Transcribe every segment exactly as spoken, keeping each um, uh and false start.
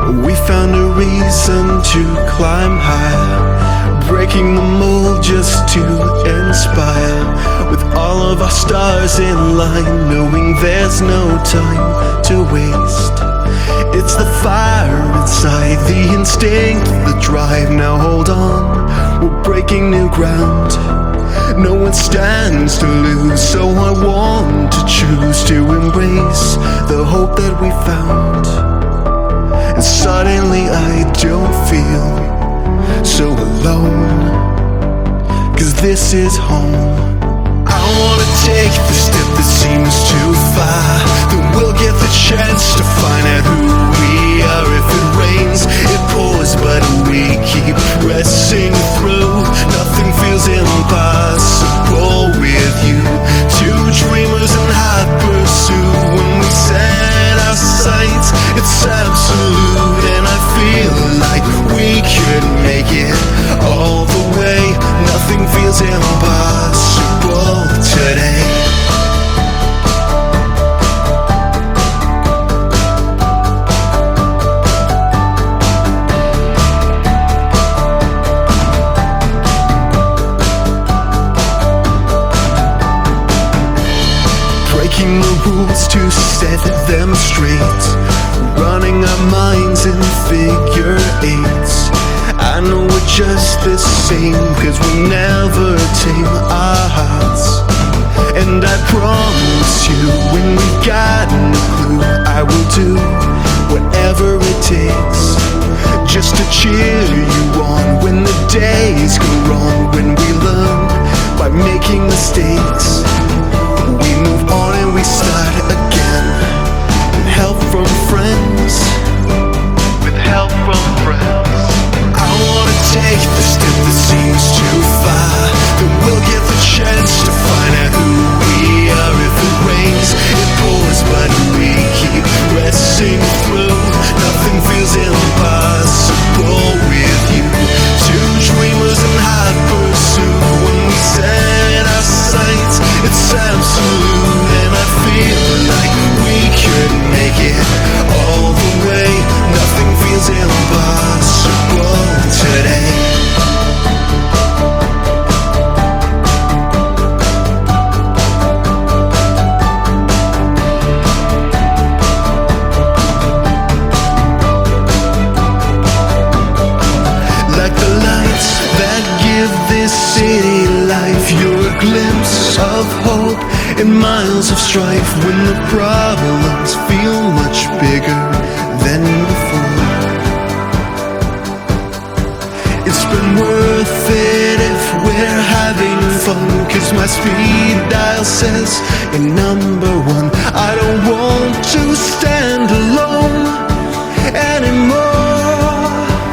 We found a reason to climb higher, breaking the mold just to inspire. With all of our stars in line, knowing there's no time to waste. It's the fire inside, the instinct, the drive. Now hold on, we're breaking new ground. No one stands to lose, so I want to choose to embrace the hope that we found. And suddenly I don't feel so alone, 'cause this is home. I wanna take the step that seems too far, then we'll get the chance to find out who we are. If it rains, it pours, but we keep pressing through. Nothing feels impossible with you. Two dreamers in hot pursuit. When we set our sights, it's absolute, and I feel like we could make it all the way. Nothing feels impossible today. Breaking the rules to set them straight, running our minds in figure eights. I know we're just the same, 'cause we never tame our hearts. And I promise you, when we've got no clue, I will do whatever it takes just to cheer you on when the days go wrong. When we learn by making mistakes, we move on and we start again. With help from friends, with help from friends. I wanna take the step that seems too far, then we'll get the chance to find out who we are. If it rains, it pours, but we keep pressing through. Nothing feels impossible with you. Two dreamers in hot pursuit. When we set our sights, it's absolute, and I feel like we could make it all the way. Nothing feels impossible today. Like the lights that give this city life, you're a glimpse of hope in miles of strife. When the problems feel much bigger than before, it's been worth it if we're having fun, 'cause my speed dial says you're number one. I don't want to stand alone anymore.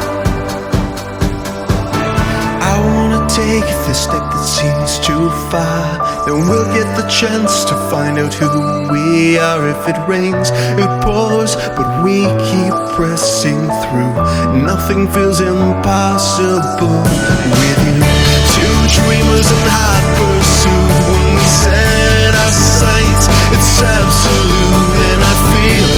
I wanna take the step that seems too far, then we'll get the chance to find out who we are. If it rains, it pours, but we keep pressing through. Nothing feels impossible with you. Two dreamers in hot pursuit. When we set our sights, it's absolute, and I feel